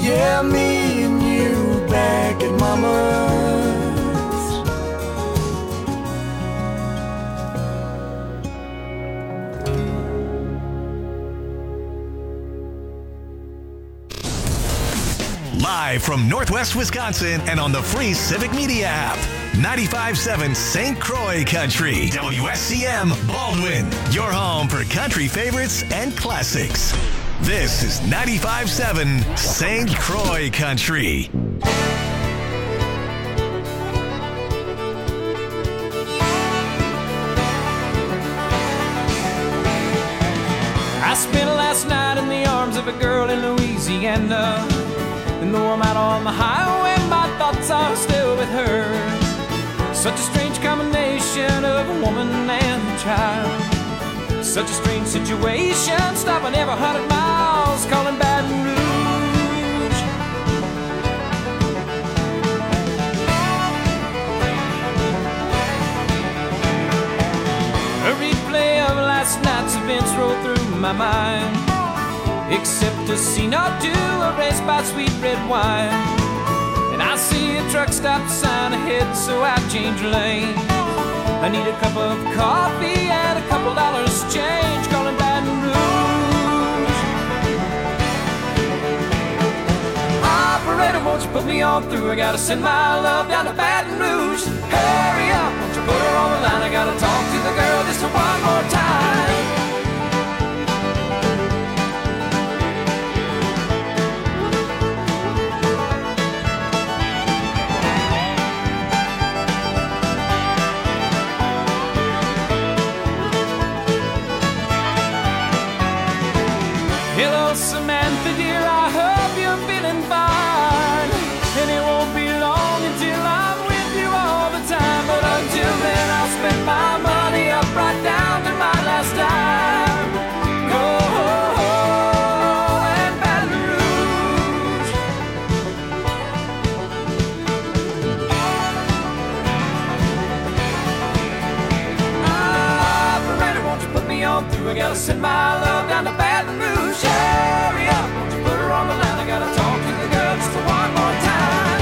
Yeah, me and you back at Mama's. Live from Northwest Wisconsin and on the free Civic Media app. 95.7 St. Croix Country. WSCM Baldwin. Your home for country favorites and classics. This is 95.7 St. Croix Country. I spent last night in the arms of a girl in Louisiana. And though I'm out on the highway, my thoughts are still with her. Such a strange combination of a woman and a child. Such a strange situation, stopping every 100 miles, calling Baton Rouge. A replay of last night's events rolled through my mind. Except a scene or two erased by sweet red wine. And I see a truck stop sign ahead, so I change lanes. I need a cup of coffee and a couple dollars change, calling Baton Rouge. Operator, won't you put me on through? I gotta send my love down to Baton Rouge. Hurry up, won't you put her on the line? I gotta talk to the girl just one more time. Hello, Samantha, dear, I hope you're feeling fine. And it won't be long until I'm with you all the time. But until then, I'll spend my money up right down to my last dime. Oh, and Baton Rouge. Operator, won't you put me on through? I gotta send my love down to Baton Rouge. Hurry up, won't you put her on the line? I gotta talk to the girl just one more time.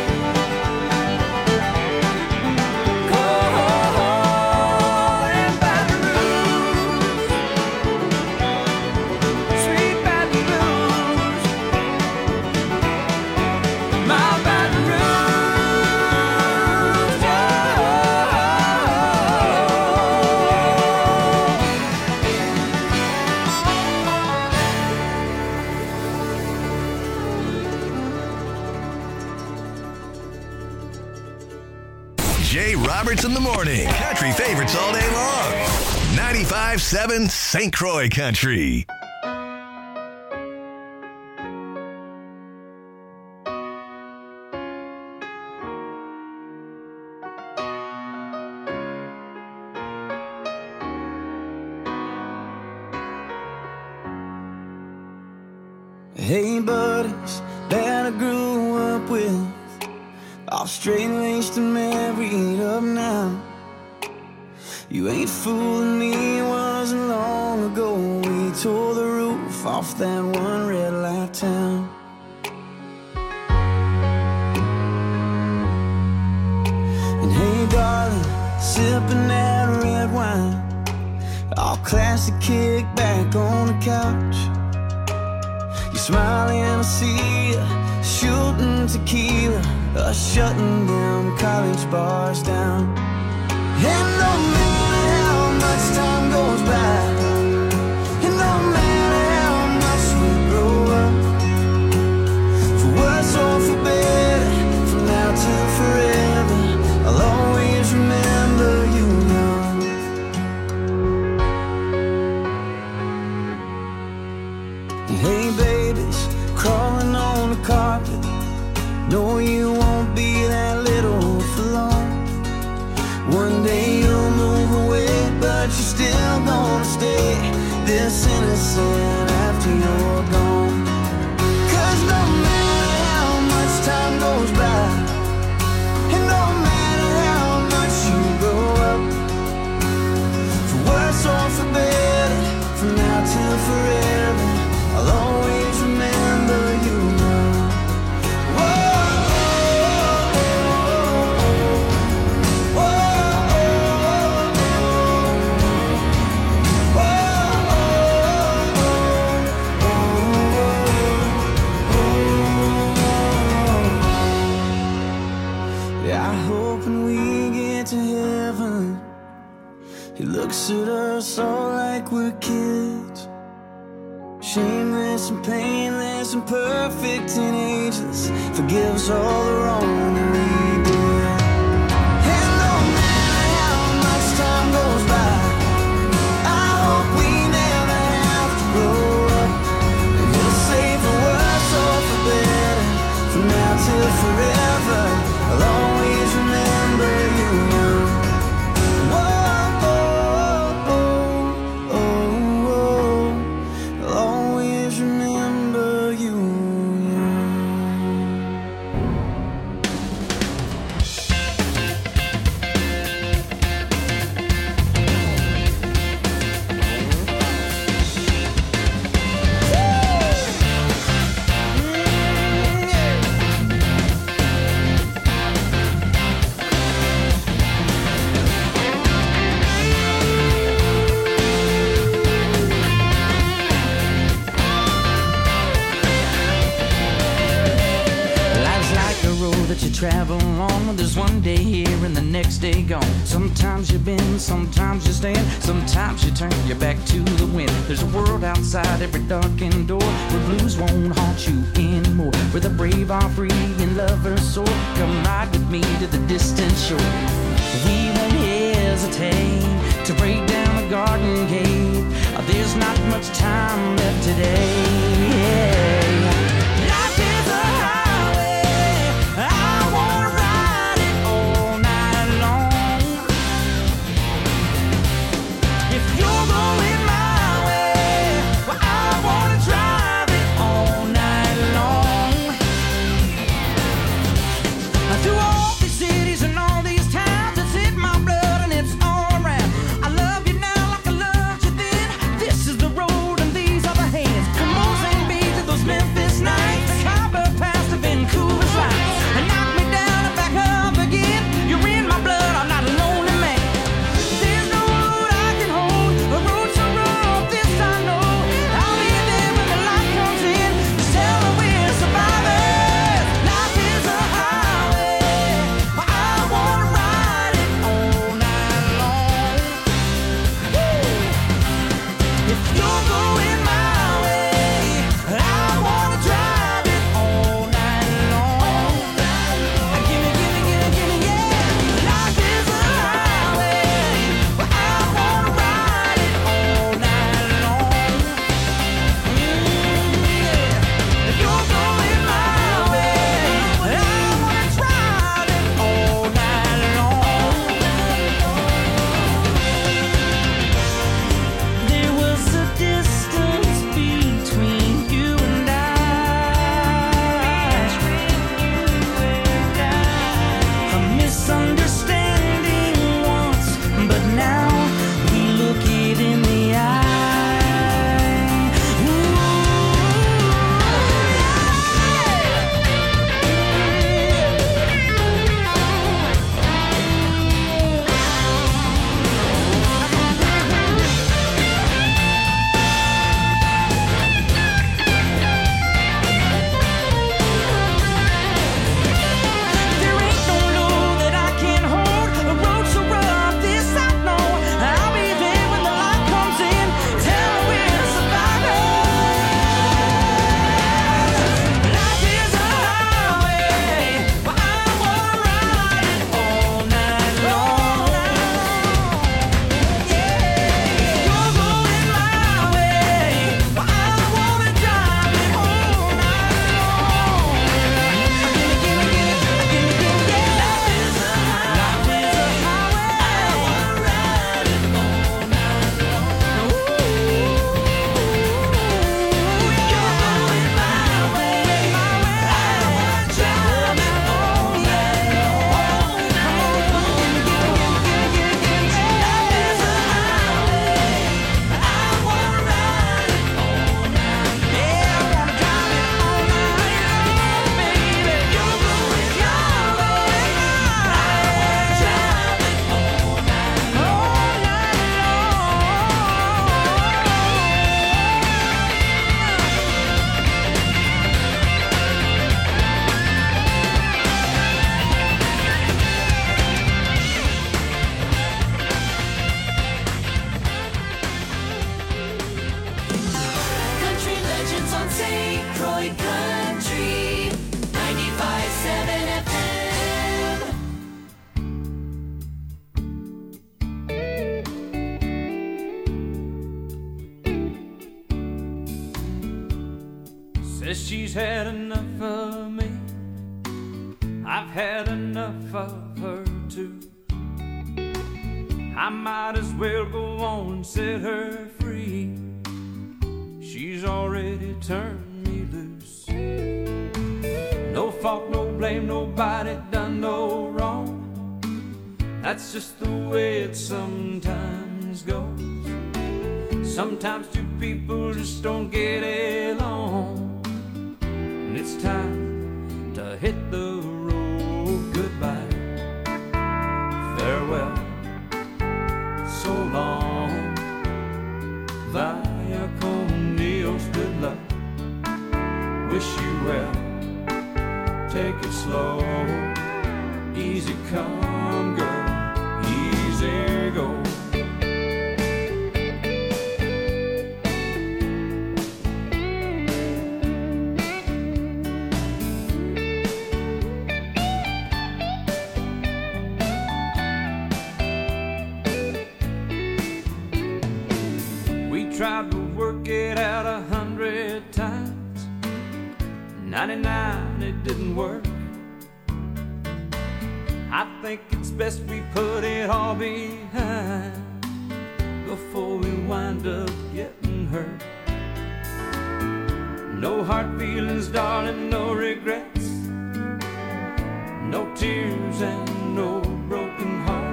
Oh, and Baton Rouge, sweet Baton Rouge, my Baton Rouge. Jay Roberts in the morning. Country favorites all day long. 95.7 St. Croix Country. Hey buddies that I grew up with, all straight-laced and married up now. You ain't fooling me, it wasn't long ago we tore the roof off that one red light town. And hey darling, sipping that red wine, all classic kick back on the couch. You smiling, I see you shooting tequila, shutting them college bars down. And no matter how much time goes by, and no matter how much we grow up, for worse or for better, from now till forever, I'll always remember you young. Hey babies, crawling on the carpet, no you won't be that little for long. One day you'll move away, but you're still gonna stay this innocent after you're gone. 'Cause no matter how much time goes by, and no matter how much you grow up, for worse or for better, from now till forever, I'll always remember you young. shameless and painless and perfect and ageless, forgives all the wrong that we did. And no matter how much time goes by, I hope we never have to grow up. And we'll say for worse or for better, from now till forever, I'll always remember you young. Whoa, oh, oh, oh, oh. I'll always remember you young. Life's like a road that you travel on. There's one day here and the next day gone. Sometimes you bend, sometimes you stand, sometimes you turn your back to the wind. There's a world outside every darkened door where blues won't haunt you anymore, where the brave are free and lovers soar. Come ride with me to the distant shore. We won't hesitate to break down the garden gate. There's not much time left today. Life is a highway, I wanna ride it all night long. If you're going my way, well, I wanna drive it all night long. Through all these cities and all these towns, it's in my blood and it's all around. I love you now like I loved you then. This is the road and these are the hands. Come St. Croix Country 95.7 FM. Says she's had enough of me, I've had enough of her too. I might as well go on and set her free. She's already turned me loose. No fault, no blame, nobody done no wrong. That's just the way it sometimes goes. Sometimes two people just don't get along, and it's time to hit the road. Goodbye, farewell, so long, via con Dios, good luck, wish you well, take it slow, easy come girl, easy go. Tried to work it out 100 times, 99 it didn't work. I think it's best we put it all behind before we wind up getting hurt. No hard feelings, darling, no regrets, no tears and no broken hearts.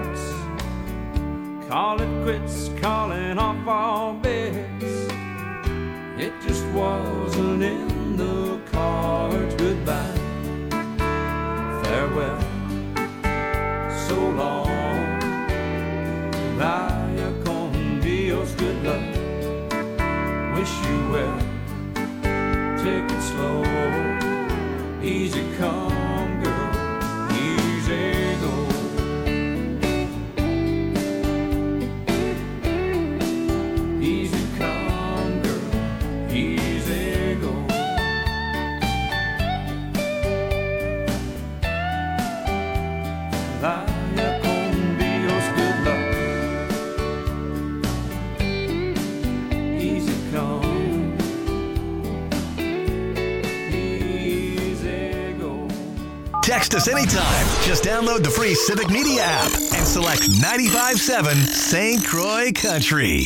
Call it quits, calling off all bets. It just wasn't in the cards. Goodbye, farewell, so long, vaya con Dios, good luck, wish you well, take it slow, easy come girl, easy go. Text us anytime. Just download the free Civic Media app and select 95.7 St. Croix Country.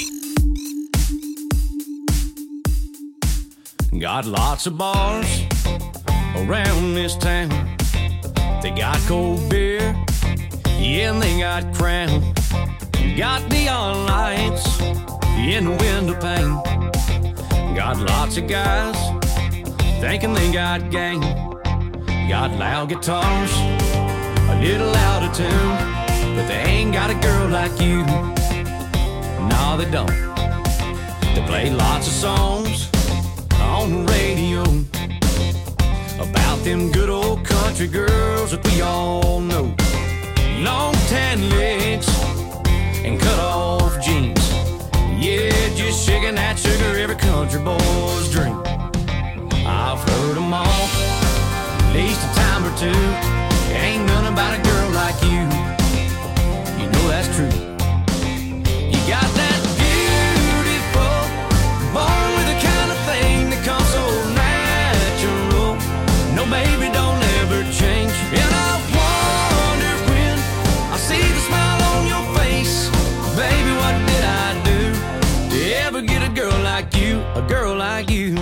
Got lots of bars around this town. They got cold beer, yeah, and they got Crown. Got neon lights in the window pane. Got lots of guys thinking they got game. Got loud guitars, a little out of tune, but they ain't got a girl like you. No, they don't. They play lots of songs on the radio about them good old country girls that we all know. Long tan legs and cut off jeans, yeah, just shaking that sugar, every country boy's dream. I've heard them all at least a time or two. Ain't none about a girl like you. You know that's true. You got that beautiful, born with the kind of thing that comes so natural. No, baby, don't ever change. And I wonder when I see the smile on your face, baby, what did I do to ever get a girl like you, a girl like you?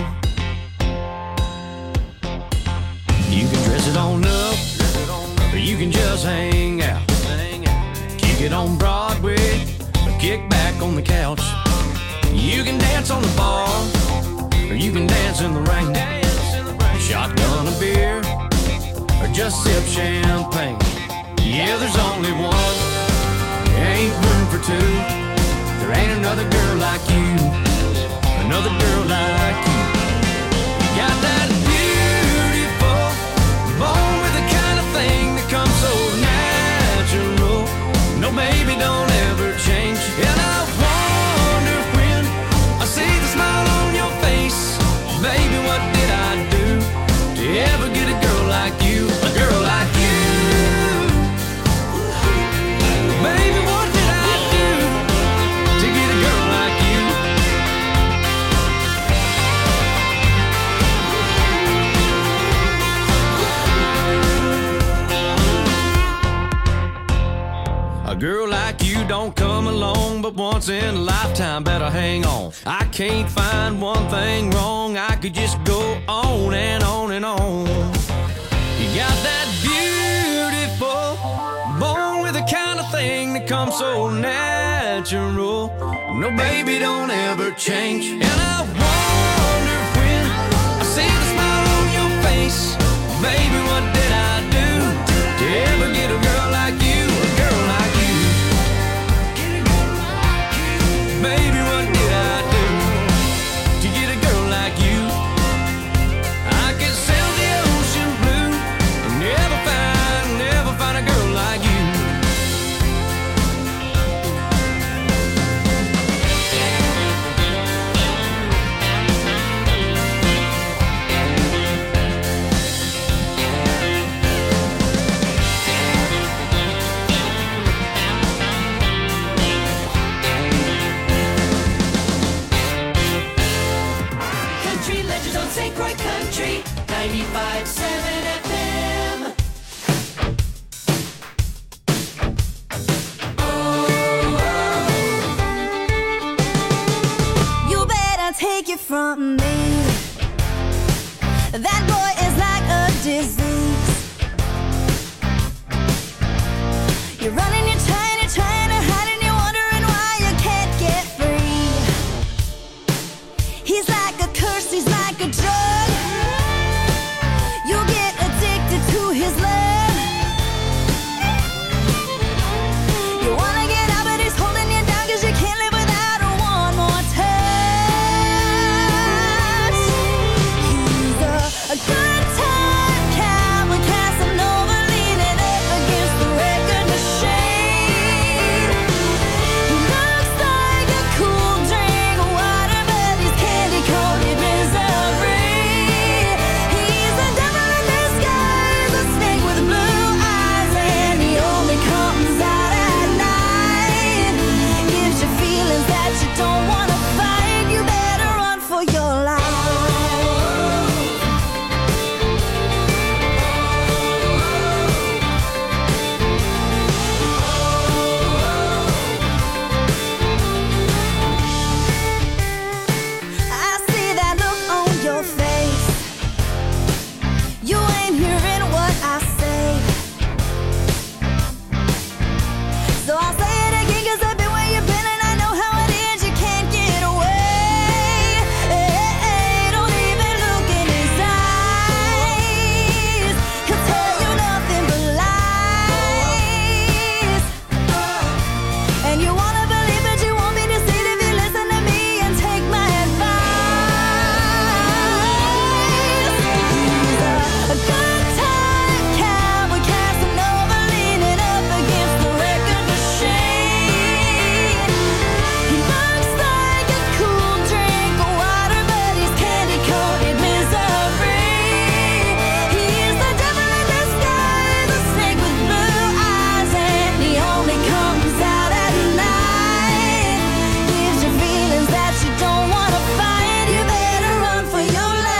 You can dress it on up, or you can just hang out. Kick it on Broadway, or kick back on the couch. You can dance on the bar, or you can dance in the rain. Shotgun a beer, or just sip champagne. Yeah, there's only one, ain't room for two. There ain't another girl like you, another girl like you. You got that beautiful, born with the kind of thing that comes so natural. No, baby, don't ever change. And I wonder when I see the smile on your face, baby, what don't come along but once in a lifetime, better hang on. I can't find one thing wrong, I could just go on and on and on. You got that beautiful, born with the kind of thing that comes so natural. No, baby, don't ever change. And I wonder when I see the smile on your face, baby, what did I do to ever get a girl like you, a girl like you? Baby, what did I do to get a girl like you? I could sail the ocean blue and never find a girl like you. St. Croix Country, 95.7 FM. You better take it from me. That boy is like a disease. You're running, you're trying to hide, and you're wondering why you can't get free. He's like a curse, he's like a drug. You get addicted to his love. You wanna get out, but he's holding you down, 'cause you can't live without one more touch. He's a good time cowboy, Casanova, leaning up against the record machine. He looks like a cool drink of water, but he's candy-coated misery. He's a devil in disguise, a snake with blue eyes, and he only comes out at night. Gives you feelings that you don't wanna fight. You better run for your life. I see that look on your face. You ain't hearing what I say. So I'll say it again, 'cause I've been where you've been, and I know how it is. You can't get away. Don't even look in his eyes. He'll tell you nothing but lies. And you wanna believe, but you won't be deceived if you listen to me and take my advice. He's a good time cowboy, Casanova, leaning up against the record machine. He looks like a cool drink of water, but he's candy-coated misery. He's the devil in disguise, a snake with blue eyes, and he only comes out at night. Gives you feelings that you don't wanna fight. You better run for your life.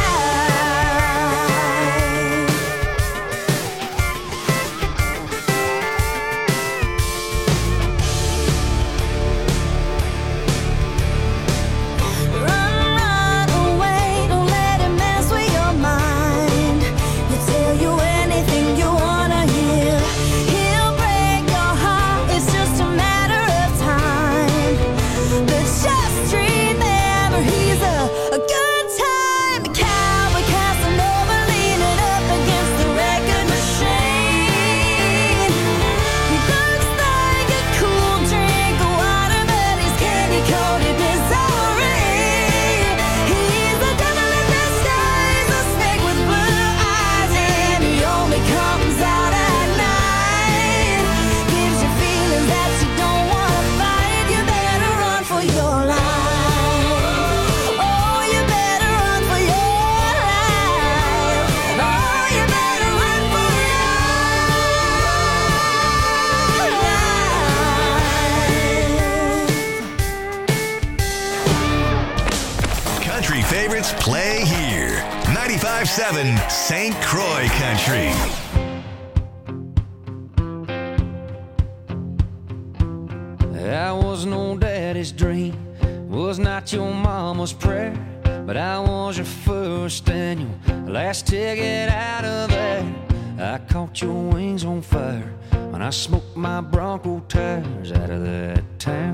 Run away, don't let him mess with your mind. He'll tell you anything you wanna hear. He'll break your heart, it's just a matter of time. But just remember, he's a good time cowboy, Casanova, leaning up against the record machine. He looks like a cool drink of water, but he's candy-coated misery. He's the devil in disguise, a snake with blue eyes, and he only comes out at night. Gives you feelings that you don't wanna fight. You better run for your life. Oh, you better run for your life. Oh, you better run for your life. Country favorites play here. 95.7 St. Croix Country. I was no daddy's dream, was not your mama's prayer, but I was your first and your last ticket out of there. I caught your wings on fire when I smoked my Bronco tires out of that town.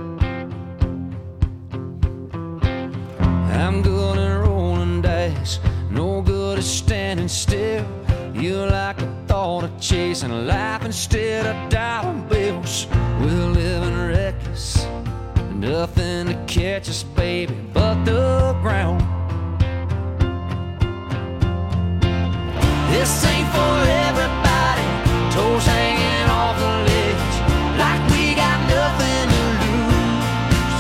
I'm good at rolling dice, no good at standing still. You like the thought of chasing life instead of dollar bills. We're living reckless, nothing to catch us, baby, but the ground. This ain't for everybody, toes hanging off the ledge, like we got nothing to lose.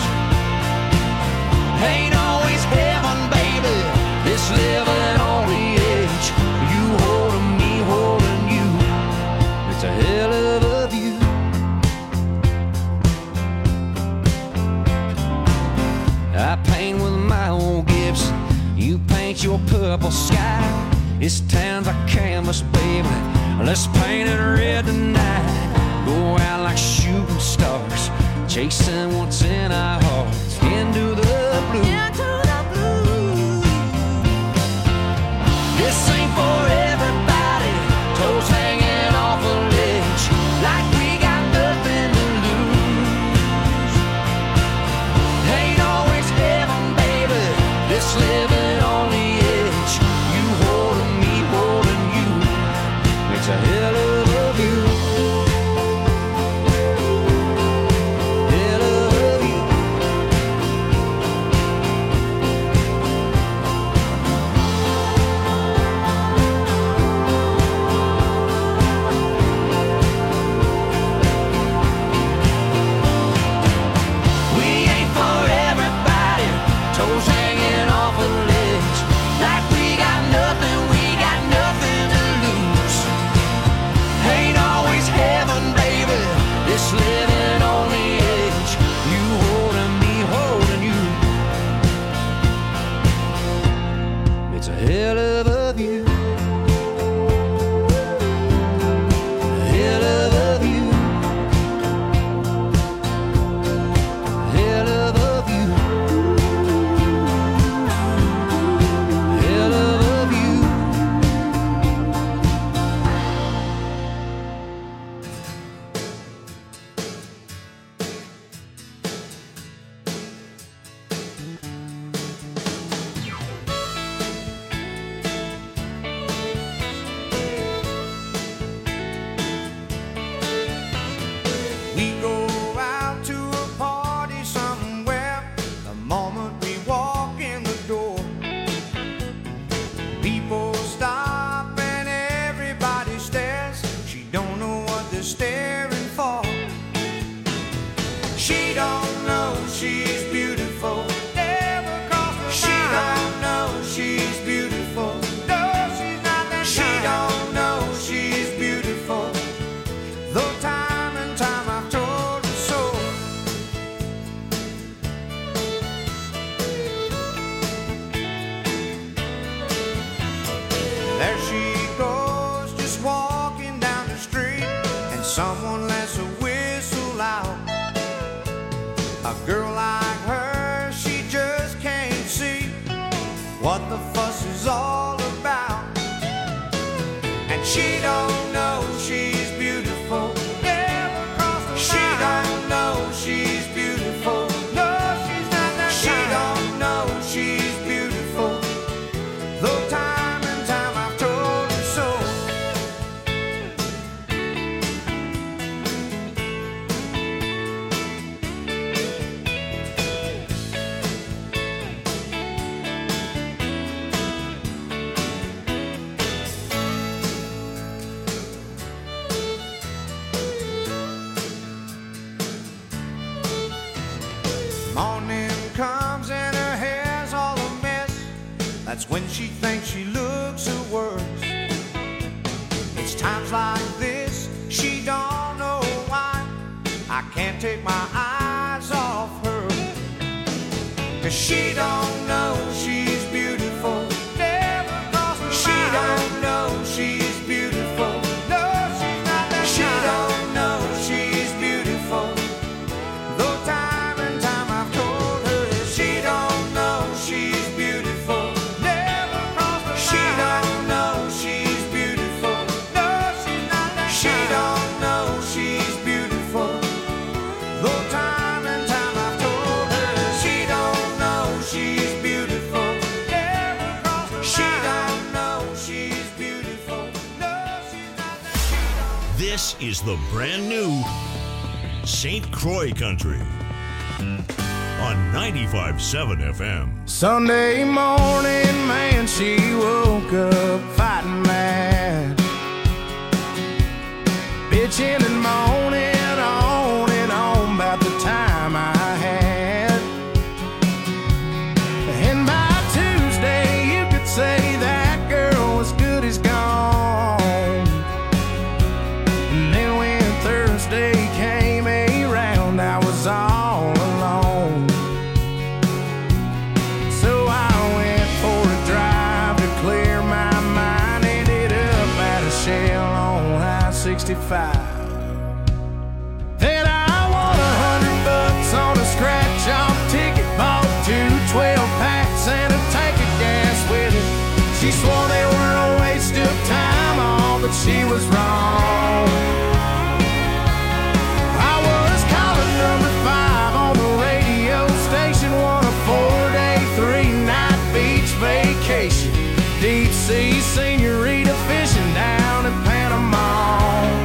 Ain't always heaven, baby, this living on the edge. You holding me, holding you, it's a hell of a view. I paint with my old Gibson, you paint your purple sky. This town's a canvas, baby, let's paint it red tonight. Go out like shooting stars, chasing what's in our hearts, into the blue. This ain't for everybody, toes hanging off a ledge, like we got nothing to lose. Ain't always heaven, baby, this living on the edge. You holding me, holding you, makes a hell of a view. Hell of a view. We ain't for everybody, toes hanging off a ledge, like we got nothing to lose. Ain't always heaven, baby, this living on the edge. You holding me, holding you, it's a hell of a view. Hell of a view. Hell of a view. Hell of a view. We go out to a party somewhere. The moment we walk in the door, people stop and everybody stares. She don't know what they're staring for. She don't know she's beautiful. Never crossed her mind. She don't know she's beautiful. No, she's not that kind. She don't know she's beautiful. Though time and time I've told her so. There she goes, just walking down the street, and someone lets a whistle out. A girl like her, she just can't see what the fuss is all about. And she don't know she's beautiful. Never crossed her mind. She don't know she's beautiful. No, she's not that kind. She don't know she's beautiful. Though time and time I've told her so. Morning comes and her hair's all a mess. That's when she thinks she looks her worst. It's times like this, she don't know why I can't take my eyes off her. 'Cause she don't know she's beautiful. Never crossed her mind. She don't know she's beautiful. No, she's not that kind. She don't know she's beautiful. Though time This is the brand new St. Croix Country on 95.7 FM. Sunday morning, man, she woke up fighting mad, bitching and moaning on and on about the time I had. And by Tuesday, you could say that girl was good as gone. And then when Thursday came around, I was all alone. So I went for a drive to clear my mind. Ended up at a Shell on I-65. Then I won $100 on a scratch-off ticket. Bought 2 12-packs and a tank of gas with it. She swore they were a waste of time, all, but she was wrong. I was calling number 5 on the radio station, won a 4-day, 3-night beach vacation. Deep sea senorita fishing down in Panama.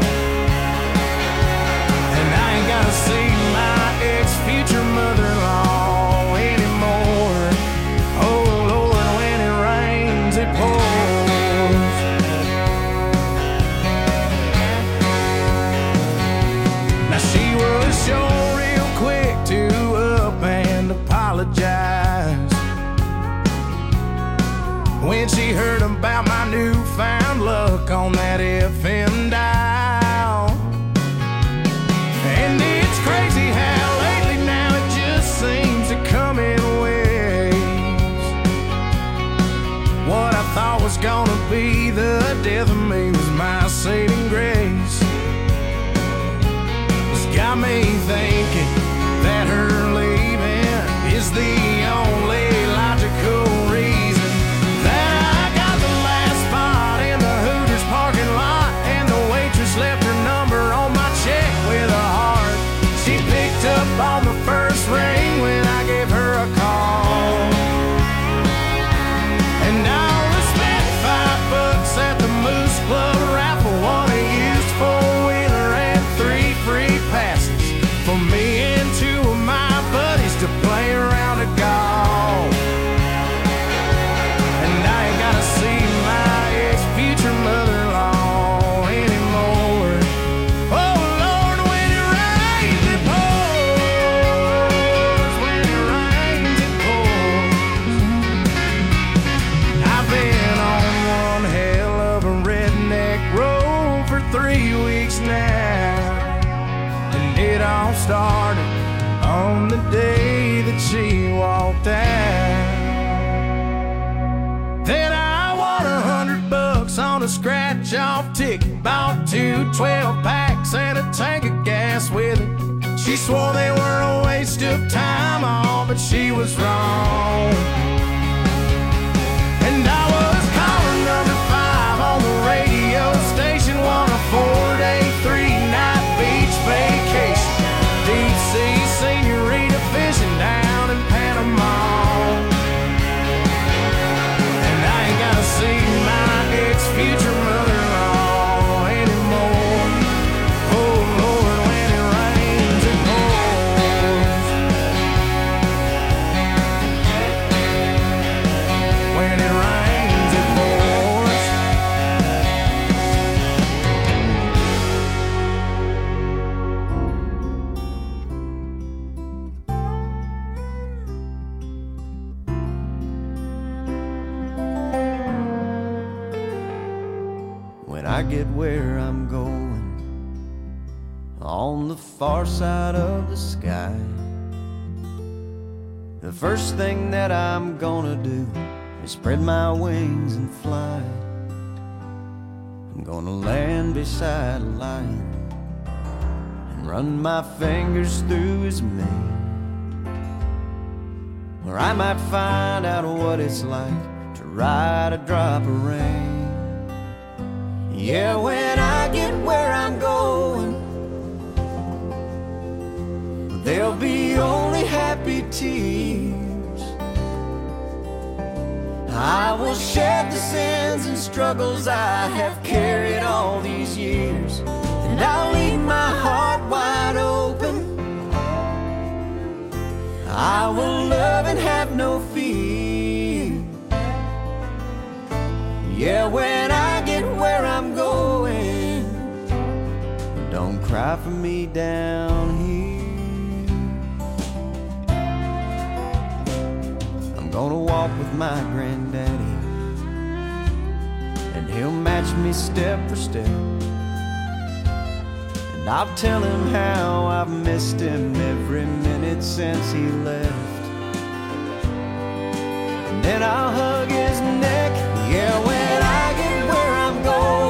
And I ain't gotta see my ex-future mother-in-law anymore. Oh Lord, when it rains, it pours. Now she was sure real quick to up and apologize when she heard about my newfound luck on that FM dial. And it's crazy how lately now it just seems to come in waves. What I thought was gonna be the death of me was my saving grace. It's got me thinking that her leaving is the only logical reason that I got the last spot in the Hooters parking lot, and the waitress left her number on my check with a heart. She picked up on the first ring when I gave her a call. And I only spent $5 at the Moose Club raffle, won a used 4-wheeler and 3 free passes for me and 2 of my buddies to play around a golf. And I ain't gotta see my ex-future mother-in-law anymore. Oh Lord, when it rains, it pours. When it rains, it pours. I've been on one hell of a redneck road for 3 weeks now. And it all started on the day that she walked out. Then I won $100 on a scratch-off ticket. Bought 2 12-packs and a tank of gas with it. She swore they were a waste of time, all, but she was wrong. And I was calling number 5 on the radio station, won a 4-day, 3-night beach vacation. Deep sea senorita fishing down in Panama. And I ain't gotta see my ex-future mother-in-law anymore. Oh Lord, when it rains, it pours. When it rains, it pours. When I get where I'm going, on the far side of the sky, the first thing that I'm gonna do is spread my wings and fly. I'm gonna land beside a lion and run my fingers through his mane, or I might find out what it's like to ride a drop of rain. Yeah, when I get where I'm going, there'll be only happy tears. I will shed the sins and struggles I have carried all these years, and and I'll leave my heart wide open. I will love and have no fear. Yeah, when I get where I'm going, don't cry for me down here. I'm gonna walk with my granddaddy, and he'll match me step for step. And I'll tell him how I've missed him every minute since he left. And then I'll hug his neck. Yeah, when I get where I'm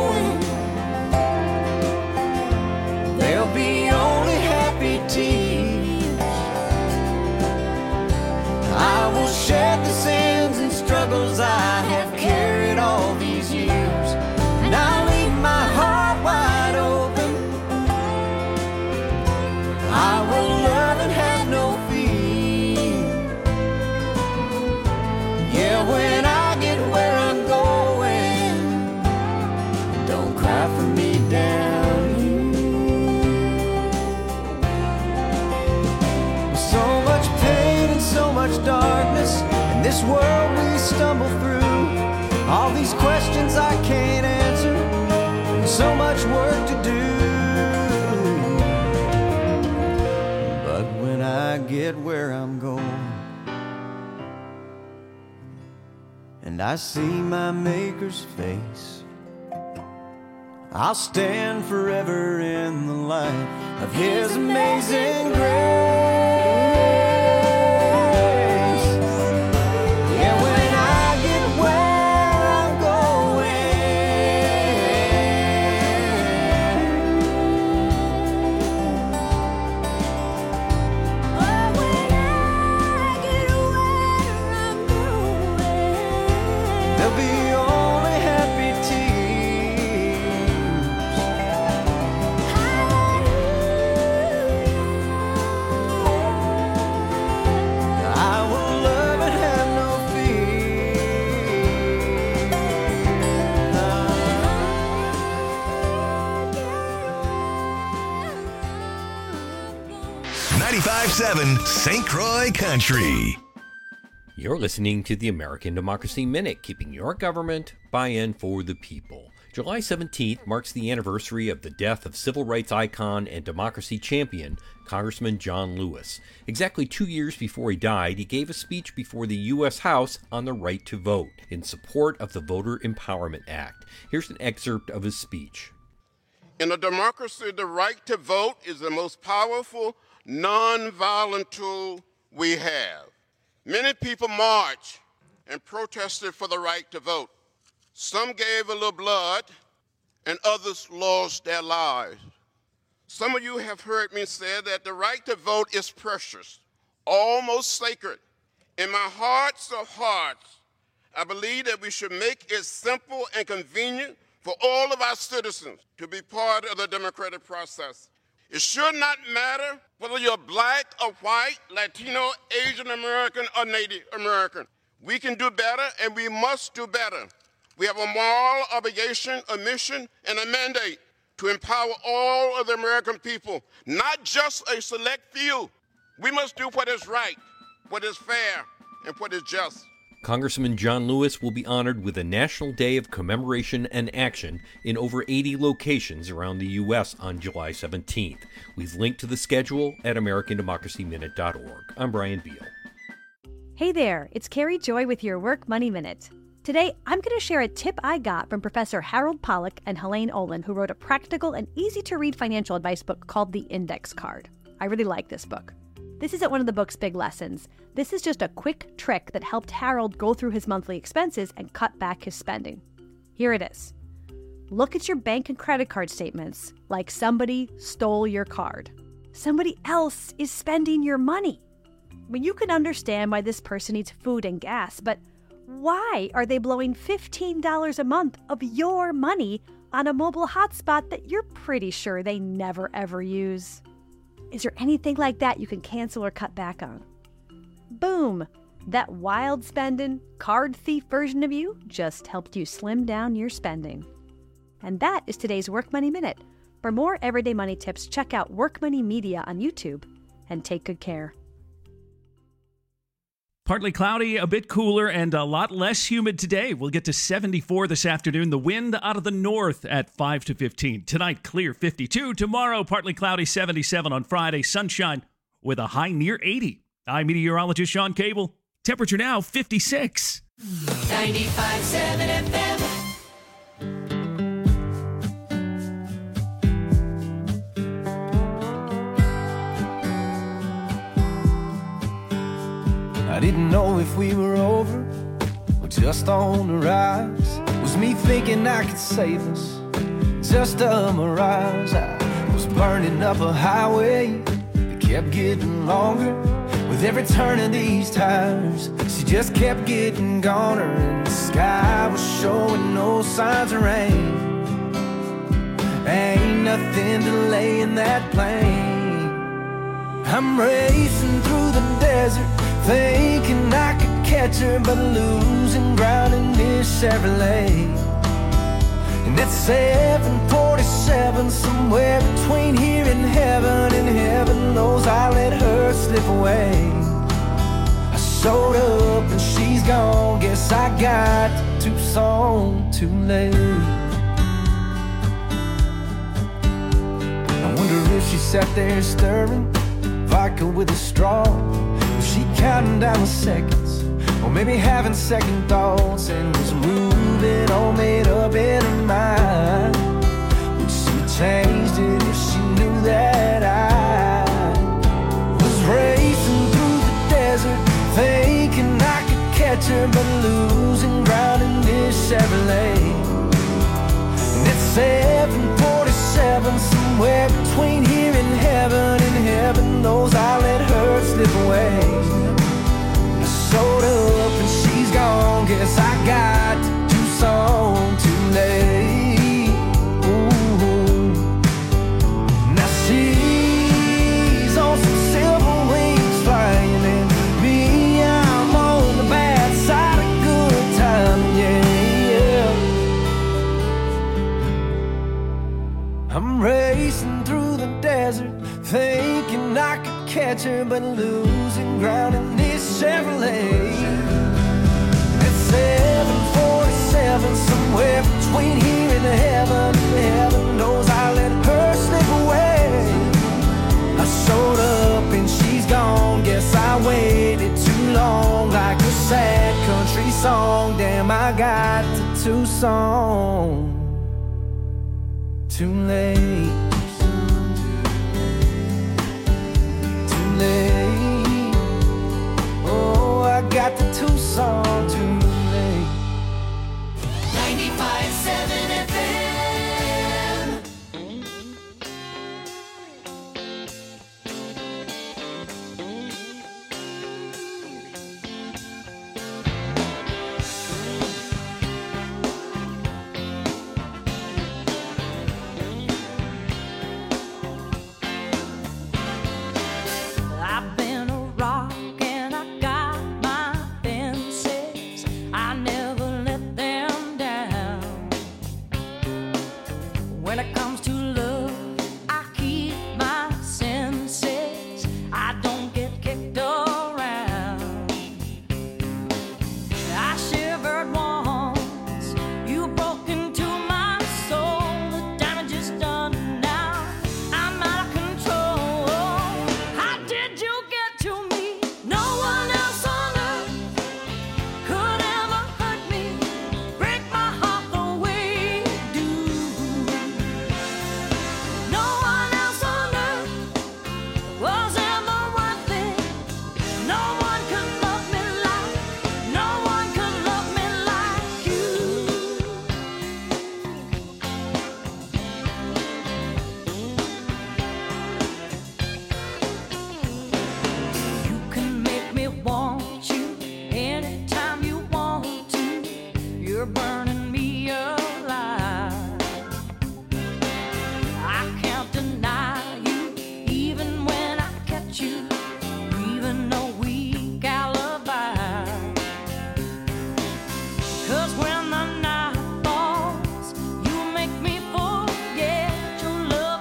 going, there'll be only happy tears. I will shed the sins and struggles I have carried all these years. And I'll leave my heart wide open. I will love and have no fear. Yeah, when I get where I'm going, don't cry for me down here. So much pain and so much darkness in this world we stumble through. All these questions I can't answer, and so much work to do. I get where I'm going, and I see my Maker's face, I'll stand forever in the light of His amazing grace. Yeah, when I get where I'm there'll be only happy tears. I will love and have no fear. 95.7 St. Croix Country. You're listening to the American Democracy Minute, keeping your government buy-in for the people. July 17th marks the anniversary of the death of civil rights icon and democracy champion, Congressman John Lewis. Exactly 2 years before he died, he gave a speech before the U.S. House on the right to vote in support of the Voter Empowerment Act. Here's an excerpt of his speech. In a democracy, the right to vote is the most powerful, non-violent tool we have. Many people marched and protested for the right to vote. Some gave a little blood, and others lost their lives. Some of you have heard me say that the right to vote is precious, almost sacred. In my hearts of hearts, I believe that we should make it simple and convenient for all of our citizens to be part of the democratic process. It should not matter whether you're black or white, Latino, Asian American, or Native American. We can do better, and we must do better. We have a moral obligation, a mission, and a mandate to empower all of the American people, not just a select few. We must do what is right, what is fair, and what is just. Congressman John Lewis will be honored with a National Day of Commemoration and Action in over 80 locations around the U.S. on July 17th. We've linked to the schedule at AmericanDemocracyMinute.org. I'm Brian Beal. Hey there, it's Carrie Joy with your Work Money Minute. Today, I'm going to share a tip I got from Professor Harold Pollack and Helene Olin, who wrote a practical and easy-to-read financial advice book called The Index Card. I really like this book. This isn't one of the book's big lessons. This is just a quick trick that helped Harold go through his monthly expenses and cut back his spending. Here it is. Look at your bank and credit card statements like somebody stole your card. Somebody else is spending your money. I mean, you can understand why this person needs food and gas, but why are they blowing $15 a month of your money on a mobile hotspot that you're pretty sure they never ever use? Is there anything like that you can cancel or cut back on? Boom! That wild spending, card thief version of you just helped you slim down your spending. And that is today's Work Money Minute. For more everyday money tips, check out Work Money Media on YouTube and take good care. Partly cloudy, a bit cooler, and a lot less humid today. We'll get to 74 this afternoon. The wind out of the north at 5 to 15. Tonight, clear 52. Tomorrow, partly cloudy, 77 on Friday. Sunshine with a high near 80. I'm meteorologist Sean Cable. Temperature now 56. 95.7 FM. I didn't know if we were over or just on the rise. Was me thinking I could save us just a mirage? I was burning up a highway that kept getting longer. With every turn of these tires, she just kept getting goner. And the sky was showing no signs of rain. Ain't nothing delaying that plane. I'm racing through the desert, thinking I could catch her, but losing ground in this Chevrolet. And at 747, somewhere between here and heaven knows I let her slip away. I showed up and she's gone, guess I got to Tucson too late. I wonder if she sat there stirring vodka with a straw. Was she counting down the seconds, or maybe having second thoughts, and was moving all made up in her mind? Would she have changed it if she knew that I was racing through the desert, thinking I could catch her, but losing ground in this Chevrolet? And at 747, somewhere between here and heaven knows I let her slip away. I showed up and she's gone, guess I got to Tucson too late. Ooh. Now she's on some silver wings flying, and me, I'm on the bad side of good time, yeah. I'm racing through the desert, thinking I could catch her, but losing ground in this Chevrolet. At 747, somewhere between here and heaven knows I let her slip away. I showed up and she's gone, guess I waited too long, like a sad country song. Damn, I got to Tucson too late. Oh, I got the Tucson too late. 95.7 FM. I've been a rock and I got my fences. I never let them down. When it comes to love, I keep my senses. I don't get kicked around. I shivered once, you broke into my soul. The damage is done now, I'm out of control. How did you get to me? No one else on earth could ever hurt me, break my heart the way you do. No one else on earth was ever worth it. No one could love me like, no one could love me like you. You can make me want you anytime you want to. You're burning me alive. I can't deny you, even when I catch you, even a weak alibi. 'Cause when the night falls, you make me forget your love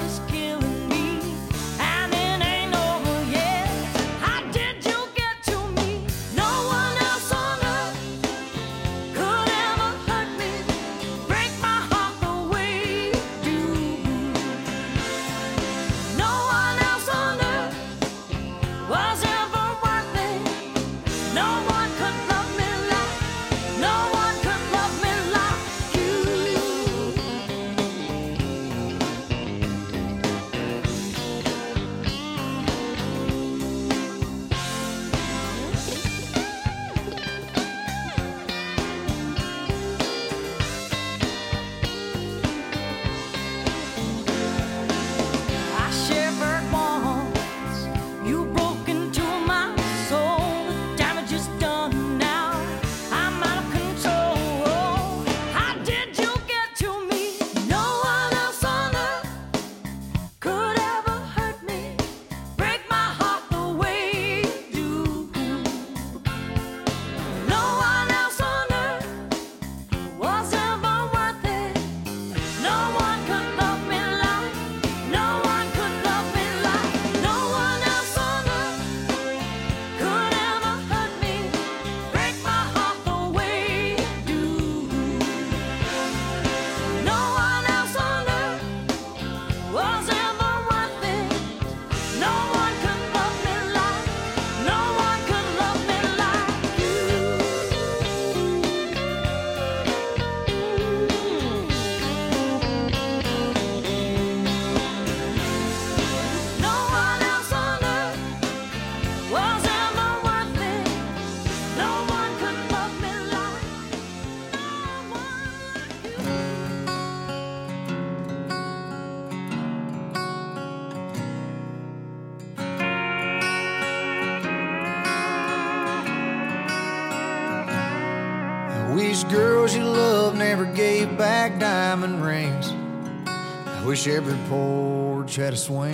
girls you love never gave back diamond rings. I wish every porch had a swing.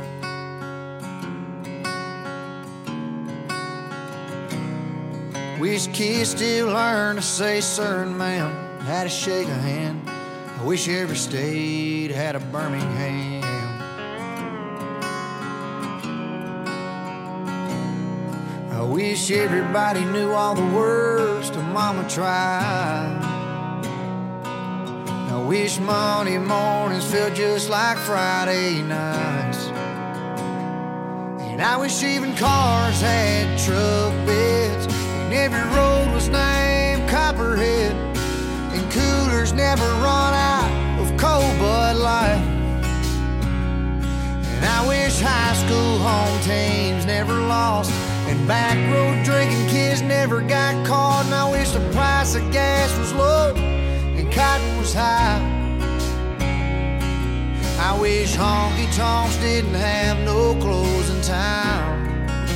Wish kids still learn to say sir and ma'am, how to shake a hand. I wish every state had a Birmingham. I wish everybody knew all the words to Mama Tried. I wish Monday mornings felt just like Friday nights. And I wish even cars had truck beds, and every road was named Copperhead, and coolers never run out of cold Bud Light. And I wish high school home teams never lost, and back road drinking kids never got caught. And I wish the price of gas was low and cotton was high. I wish honky tonks didn't have no closing time.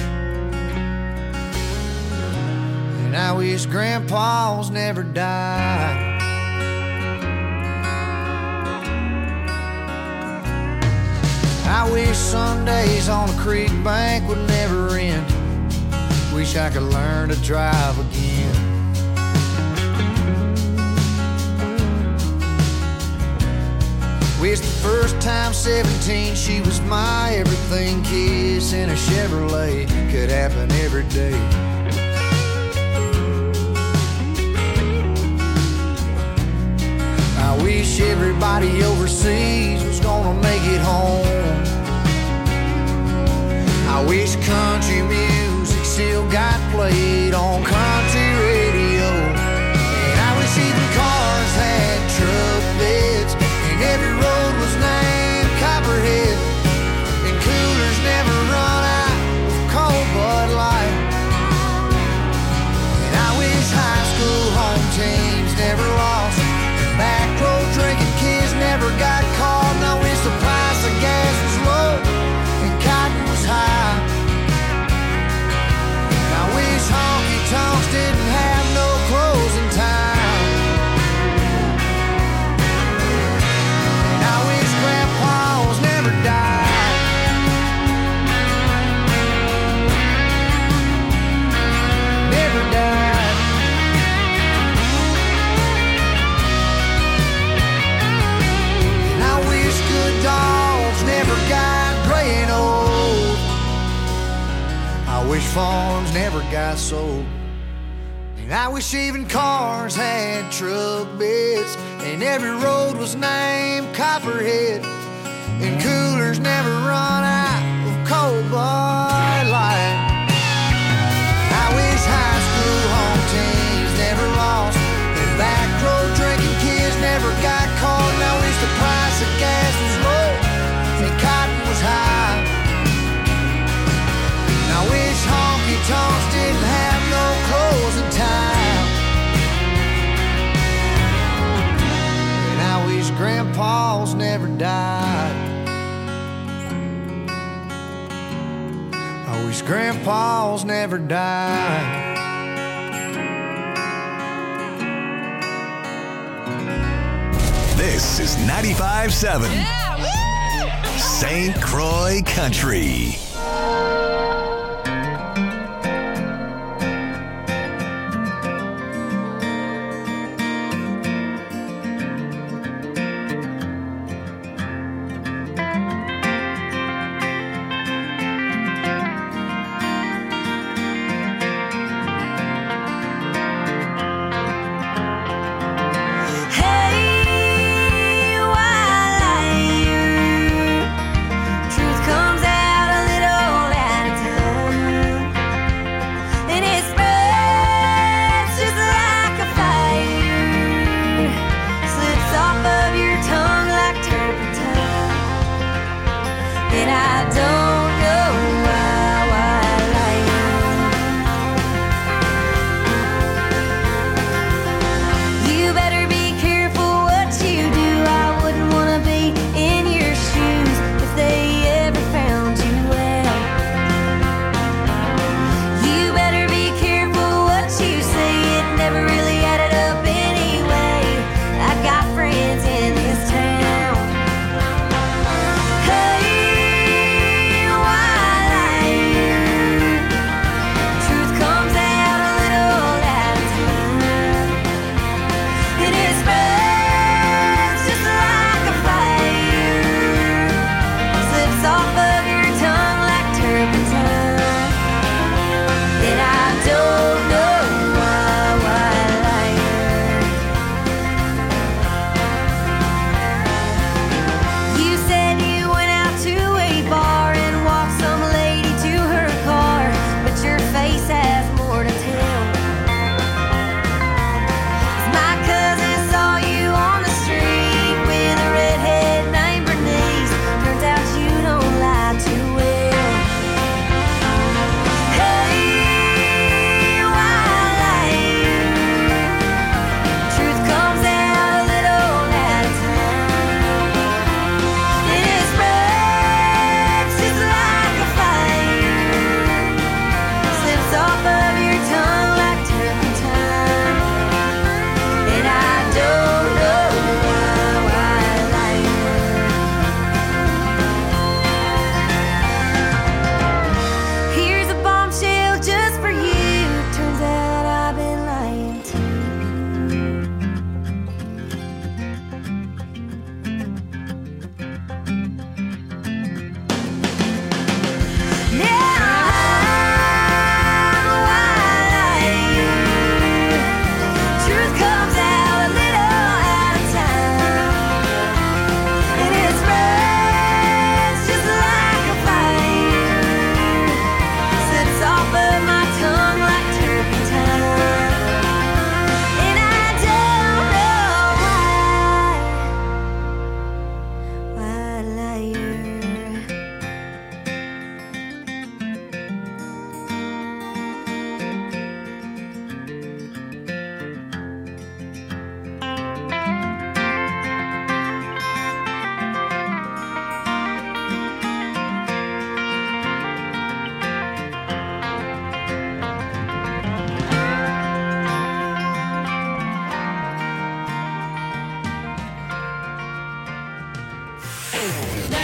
And I wish grandpas never died. I wish Sundays on the creek bank would never end. Wish I could learn to drive again. Wish the first time 17 she was my everything. Kiss in a Chevrolet could happen every day. I wish everybody overseas was gonna make it home. I wish country music still got played on country radio. And I wish even cars had truck beds, and every road was named Copperhead, and coolers never run out of cold Bud Light. And I wish high school home teams never lost, and back road drinking kids never got caught. And I wish the price of gas was low and cotton was high. I wish honky tonks didn't have no closing time. And I wish grandpas never died. Never died. And I wish good dogs never got gray and old. I wish farms never got sold. And I wish even cars had truck beds, and every road was named Copperhead, and coolers never run out of cold Bud Light. I wish high school home teams never lost, and back road drinking kids never got caught. And I wish the price of gas was low and cotton was high. I wish honky tonks didn't have no closing time. And I wish grandpas never died. I wish grandpas never died. This is 95.7 St. Croix Country. Hey, while I hear truth comes out a little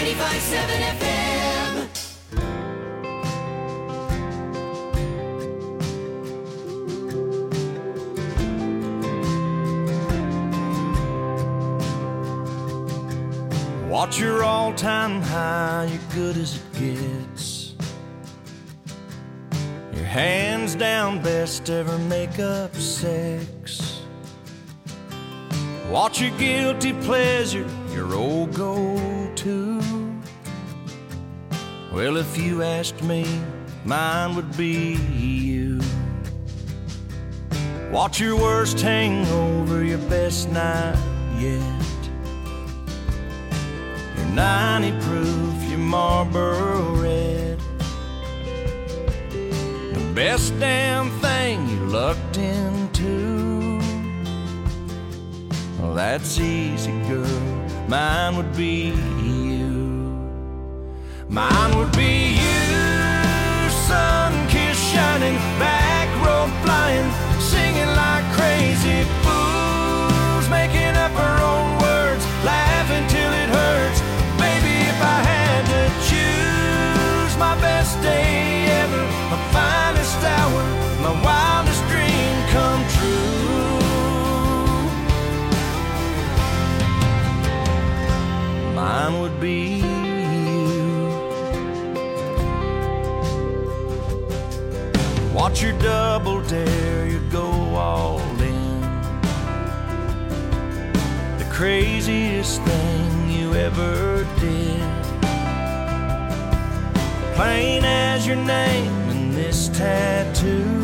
95.7 FM. Watch your all-time high, you're good as it gets. Your hands down best ever make-up sex. Watch your guilty pleasure, your old go-to. Well, if you asked me, mine would be you. Watch your worst hangover, your best night yet. Your 90 proof, your Marlboro Red. The best damn thing you lucked into. Well, that's easy, girl. Mine would be you. Mine would be you. Sun kiss shining, back road flying, singing like crazy fools, making up our own words, laughing till it hurts. Baby, if I had to choose, my best day ever, my finest hour, my wildest dream come true. Mine would be you. Watch your double dare, you go all in. The craziest thing you ever did. Plain as your name in this tattoo.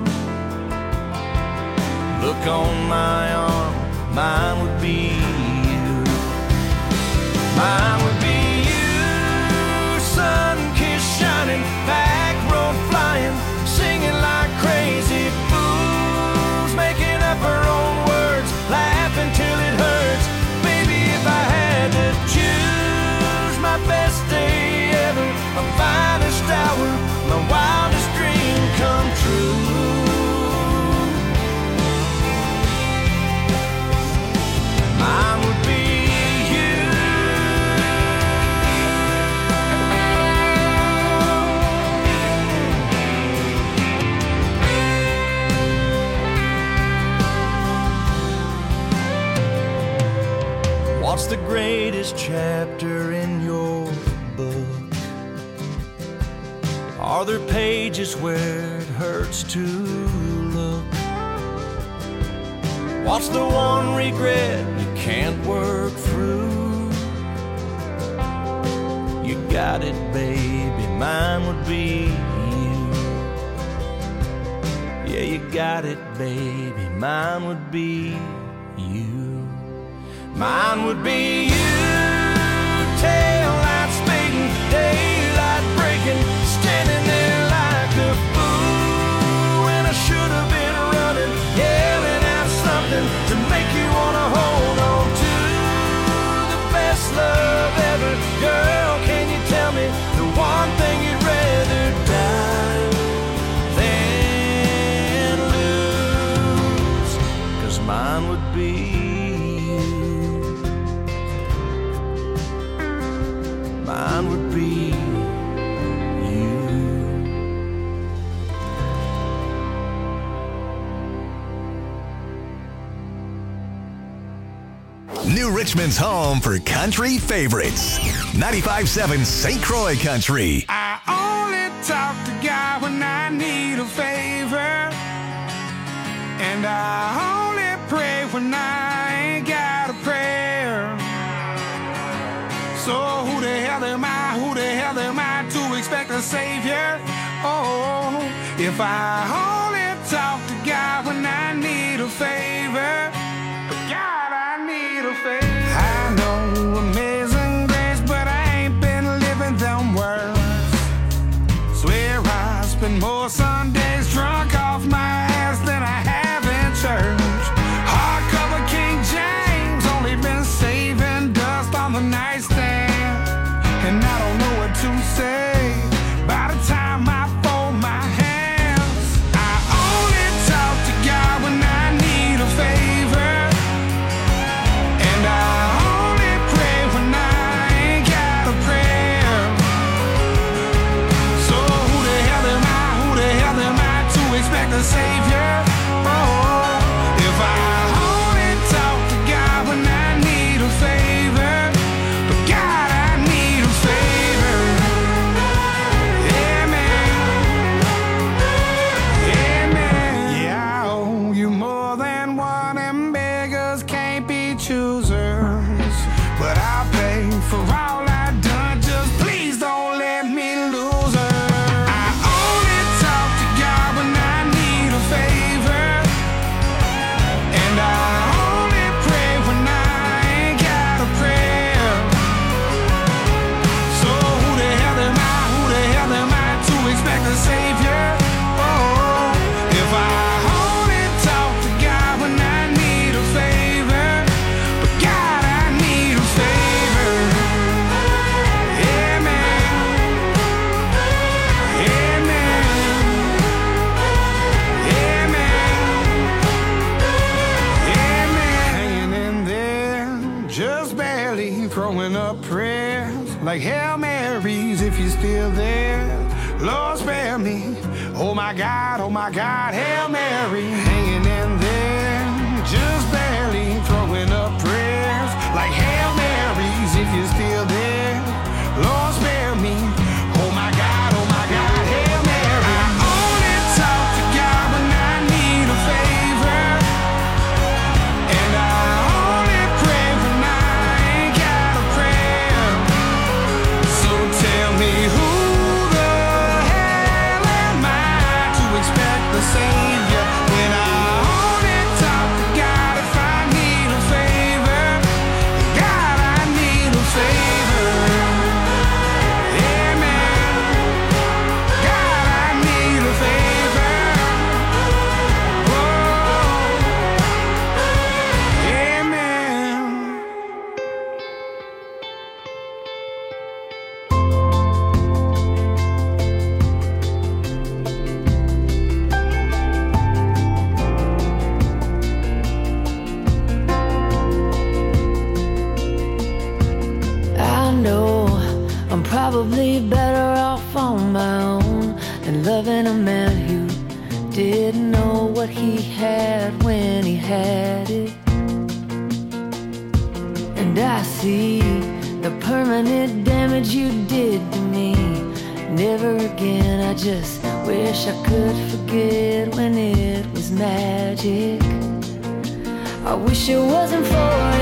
Look on my arm, mine would be you. Mine would be you. Sun kiss shining, back road flying, singing like crazy fools, making up our own words, laughing till it hurts. Baby, if I had to choose, my best day ever, my finest hour, my wildest dream come true. Mine would be you. What's the greatest chapter in your book? Are there pages where it hurts to look? What's the one regret you can't work through? You got it, baby, mine would be you. Yeah, you got it, baby, mine would be you. Mine would be you. Tail light speeding, daylight breaking, standing there like a fool when I should have been running, yelling out something to make you wanna hold on to the best love ever. Girl, can you tell me the one thing you'd rather die than lose? 'Cause mine would be you. Mine would be you. New Richmond's home for country favorites. 95.7 St. Croix Country. I only talk to God when I need a favor, and I only pray when I ain't got a prayer. So who the hell am I? Who the hell am I to expect a savior? Oh, if I only talk to God when I need a favor. God, I need a favor. I know amazing grace, but I ain't been living them words. Swear I spend more Sundays drunk off my ass than I have in church. Hardcover King James, only been saving dust on the nightstand, and I don't know what to say by the time I fold my hands. I only talk to God when I need a favor. choosers. But I'll pay for all I've done. Just please don't let me lose her. I only talk to God when I need a favor, and I only pray when I ain't got a prayer. So who the hell am I to expect a savior? Oh, if I only talk to God when I need a favor, but God, I need a favor. Amen. Amen. Amen. Amen. Hanging in there, just barely throwing up prayers like Hail Marys if you're still there. Lord, spare me. Oh my God, Hail Mary. Hanging in there, just barely throwing up prayers like Hail Marys if you're still there. Lord, spare me. Oh my God, Hail Mary. I only talk to God when I need a favor, and I only pray when I ain't got a prayer. So tell me who the hell am I to expect the Savior when I only talk to God if I need a favor? God, I need a favor. Amen. God, I need a favor. Oh, amen. I know I'm probably better off on my own than loving a man who didn't know what he had when he had it. And I see the permanent damage you did to me. Never again, I just wish I could forget when it was magic. I wish it wasn't for